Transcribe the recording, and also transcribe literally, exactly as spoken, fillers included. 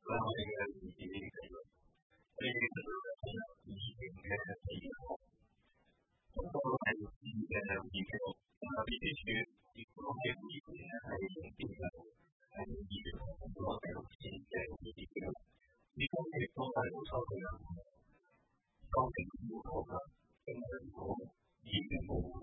高频不同的跟人口，一点不